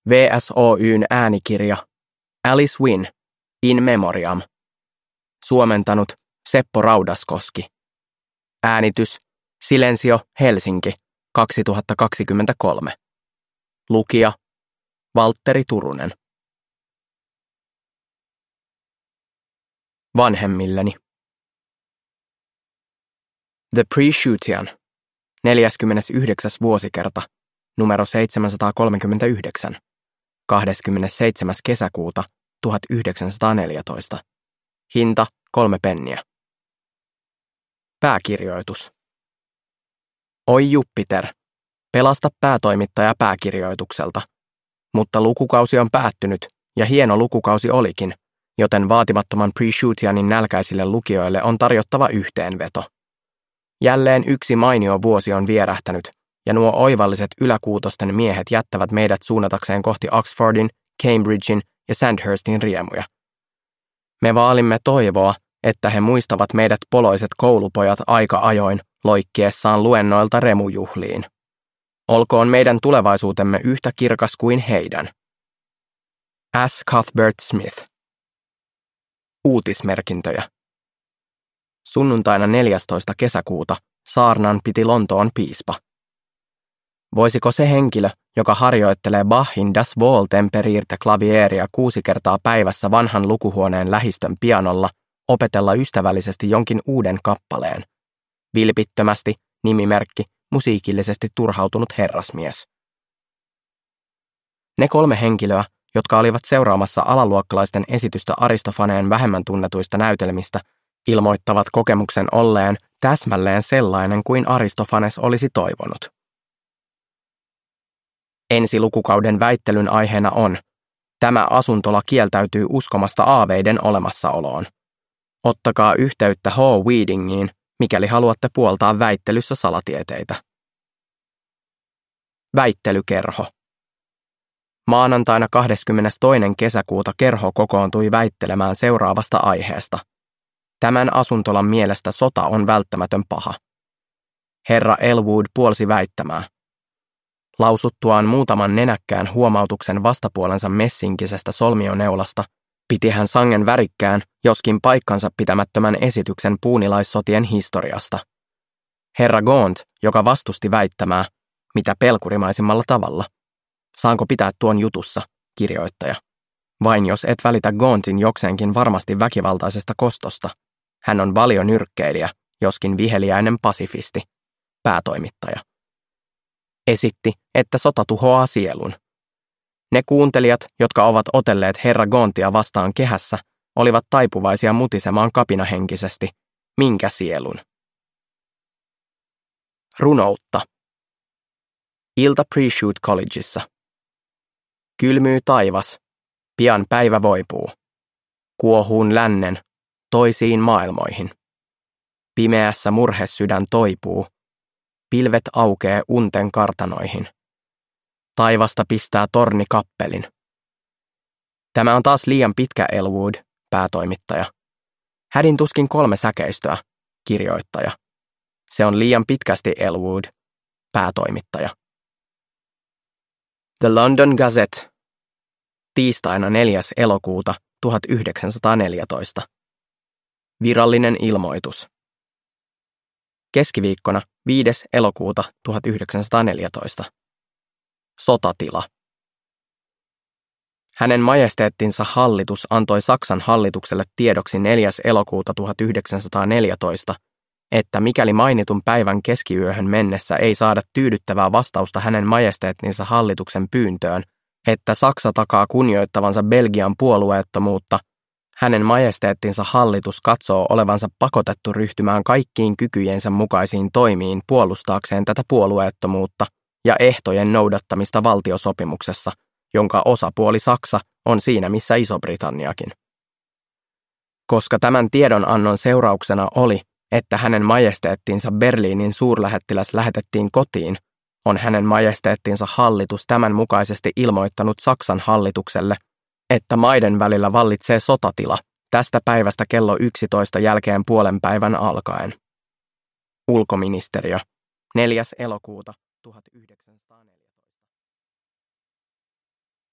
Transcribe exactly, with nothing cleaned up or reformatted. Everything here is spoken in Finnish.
V S Oy:n äänikirja Alice Wynne, In Memoriam. Suomentanut Seppo Raudaskoski. Äänitys Silensio, Helsinki, kaksituhattakaksikymmentäkolme. Lukija Valtteri Turunen. Vanhemmilleni. The Pre-Shootian, neljäskymmenesyhdeksäs vuosikerta, numero seitsemänsataakolmekymmentäyhdeksän, kahdeskymmenesseitsemäs kesäkuuta tuhatyhdeksänsataaneljätoista. Hinta kolme penniä. Pääkirjoitus. Oi Jupiter, pelasta päätoimittaja pääkirjoitukselta. Mutta lukukausi on päättynyt, ja hieno lukukausi olikin, joten vaatimattoman Pre-Shootianin nälkäisille lukijoille on tarjottava yhteenveto. Jälleen yksi mainio vuosi on vierähtänyt, ja nuo oivalliset yläkuutosten miehet jättävät meidät suunnatakseen kohti Oxfordin, Cambridgein ja Sandhurstin riemuja. Me vaalimme toivoa, että he muistavat meidät poloiset koulupojat aika ajoin loikkiessaan luennoilta remujuhliin. Olkoon meidän tulevaisuutemme yhtä kirkas kuin heidän. S. Cuthbert Smith. Uutismerkintöjä. Sunnuntaina neljästoista kesäkuuta saarnan piti Lontoon piispa. Voisiko se henkilö, joka harjoittelee Bachin Das Wohltemperiertes Klavieria kuusi kertaa päivässä vanhan lukuhuoneen lähistön pianolla, opetella ystävällisesti jonkin uuden kappaleen? Vilpittömästi, nimimerkki, musiikillisesti turhautunut herrasmies. Ne kolme henkilöä, jotka olivat seuraamassa alaluokkalaisten esitystä Aristofaneen vähemmän tunnetuista näytelmistä, ilmoittavat kokemuksen olleen täsmälleen sellainen kuin Aristofanes olisi toivonut. Ensi lukukauden väittelyn aiheena on, tämä asuntola kieltäytyy uskomasta aaveiden olemassaoloon. Ottakaa yhteyttä H. Weedingiin, mikäli haluatte puoltaa väittelyssä salatieteitä. Väittelykerho. Maanantaina kahdeskymmenestoinen kesäkuuta kerho kokoontui väittelemään seuraavasta aiheesta. Tämän asuntolan mielestä sota on välttämätön paha. Herra Elwood puolsi väittämää. Lausuttuaan muutaman nenäkkään huomautuksen vastapuolensa messinkisestä solmioneulasta, piti hän sangen värikkään, joskin paikkansa pitämättömän esityksen puunilaissotien historiasta. Herra Gaunt, joka vastusti väittämää, mitä pelkurimaisimmalla tavalla. Saanko pitää tuon jutussa, kirjoittaja? Vain jos et välitä Gauntin jokseenkin varmasti väkivaltaisesta kostosta. Hän on valionyrkkeilijä, joskin viheliäinen pasifisti. Päätoimittaja. Esitti, että sota tuhoaa sielun. Ne kuuntelijat, jotka ovat otelleet herra Gauntia vastaan kehässä, olivat taipuvaisia mutisemaan kapinahenkisesti. Minkä sielun? Runoutta. Ilta Pre-Shoot Collegeissa. Kylmyy taivas. Pian päivä voipuu. Kuohuun lännen, toisiin maailmoihin. Pimeässä murhesydän toipuu. Pilvet aukee unten kartanoihin. Taivasta pistää torni kappelin. Tämä on taas liian pitkä, Elwood, päätoimittaja. Hädin tuskin kolme säkeistöä, kirjoittaja. Se on liian pitkästi, Elwood, päätoimittaja. The London Gazette. Tiistaina neljäs elokuuta tuhatyhdeksänsataaneljätoista. Virallinen ilmoitus. Keskiviikkona viides elokuuta tuhatyhdeksänsataaneljätoista. Sotatila. Hänen majesteettinsa hallitus antoi Saksan hallitukselle tiedoksi neljäs elokuuta tuhatyhdeksänsataaneljätoista, että mikäli mainitun päivän keskiyöhön mennessä ei saada tyydyttävää vastausta hänen majesteettinsa hallituksen pyyntöön, että Saksa takaa kunnioittavansa Belgian puolueettomuutta, hänen majesteettinsa hallitus katsoo olevansa pakotettu ryhtymään kaikkiin kykyjensä mukaisiin toimiin puolustaakseen tätä puolueettomuutta ja ehtojen noudattamista valtiosopimuksessa, jonka osapuoli Saksa on siinä missä Iso-Britanniakin. Koska tämän tiedonannon seurauksena oli, että hänen majesteettinsa Berliinin suurlähettiläs lähetettiin kotiin, on hänen majesteettinsa hallitus tämän mukaisesti ilmoittanut Saksan hallitukselle, että maiden välillä vallitsee sotatila tästä päivästä kello yksitoista jälkeen puolen päivän alkaen. Ulkoministeriö, neljäs elokuuta tuhatyhdeksänsataaneljätoista.